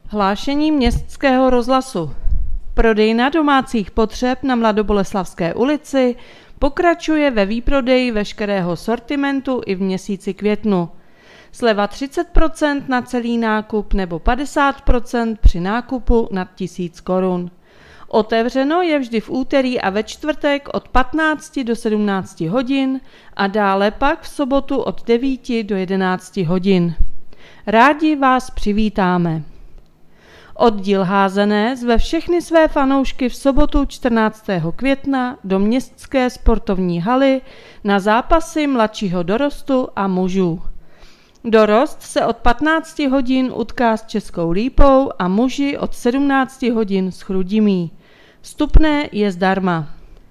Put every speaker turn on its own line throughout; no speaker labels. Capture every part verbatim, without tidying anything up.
Hlášení Městského rozhlasu. Prodejna domácích potřeb na Mladoboleslavské ulici pokračuje ve výprodeji veškerého sortimentu i v měsíci květnu. Sleva třicet procent na celý nákup nebo padesát procent při nákupu nad tisíc korun. Otevřeno je vždy v úterý a ve čtvrtek od patnácti do sedmnácti hodin a dále pak v sobotu od devíti do jedenácti hodin. Rádi vás přivítáme. Oddíl Házené zve všechny své fanoušky v sobotu čtrnáctého května do městské sportovní haly na zápasy mladšího dorostu a mužů. Dorost se od patnácti hodin utká s Českou Lípou a muži od sedmnácti hodin s Chrudimí. Vstupné je zdarma.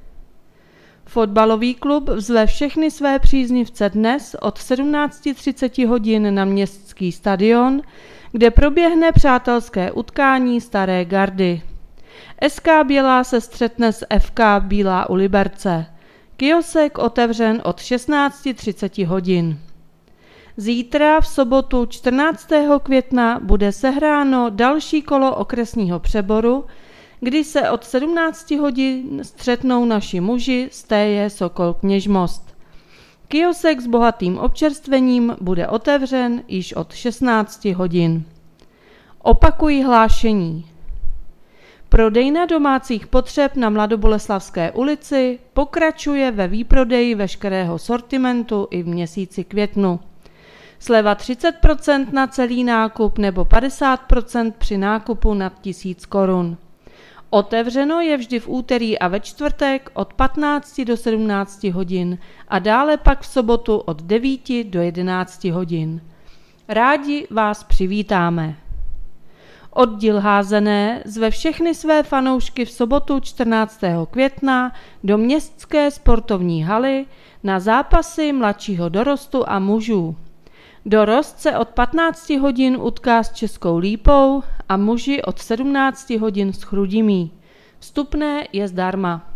Fotbalový klub zve všechny své příznivce dnes od sedmnácti třiceti hodin na městský stadion, kde proběhne přátelské utkání Staré gardy. S K Bělá se střetne s F K Bílá u Liberce. Kiosek otevřen od šestnácti třiceti hodin. Zítra v sobotu čtrnáctého května bude sehráno další kolo okresního přeboru, kdy se od sedmnácti hodin střetnou naši muži z Téje Sokol Kněžmost. Kiosek s bohatým občerstvením bude otevřen již od šestnácti hodin. Opakuji hlášení. Prodejna domácích potřeb na Mladoboleslavské ulici pokračuje ve výprodeji veškerého sortimentu i v měsíci květnu. Sleva třicet procent na celý nákup nebo padesát procent při nákupu nad tisíc korun. Otevřeno je vždy v úterý a ve čtvrtek od patnácti do sedmnácti hodin a dále pak v sobotu od devíti do jedenácti hodin. Rádi vás přivítáme. Oddíl Házené zve všechny své fanoušky v sobotu čtrnáctého května do městské sportovní haly na zápasy mladšího dorostu a mužů. Dorost se od patnácti hodin utká s Českou Lípou a muži od sedmnácti hodin s Chrudimí. Vstupné je zdarma.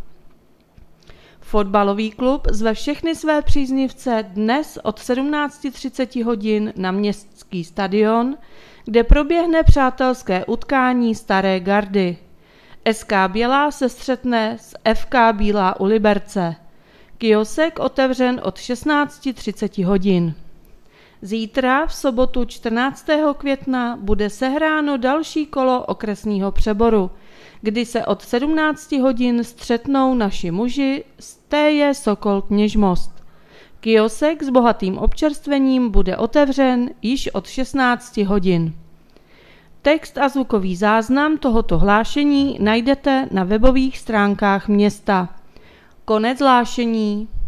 Fotbalový klub zve všechny své příznivce dnes od sedmnácti třiceti hodin na městský stadion, kde proběhne přátelské utkání Staré gardy. S K Bělá se střetne s F K Bílá u Liberce. Kiosek otevřen od šestnácti třiceti hodin. Zítra v sobotu čtrnáctého května bude sehráno další kolo okresního přeboru, kdy se od sedmnácti hodin střetnou naši muži z Téje Sokol Kněžmost. Kiosek s bohatým občerstvením bude otevřen již od šestnácti hodin. Text a zvukový záznam tohoto hlášení najdete na webových stránkách města. Konec hlášení.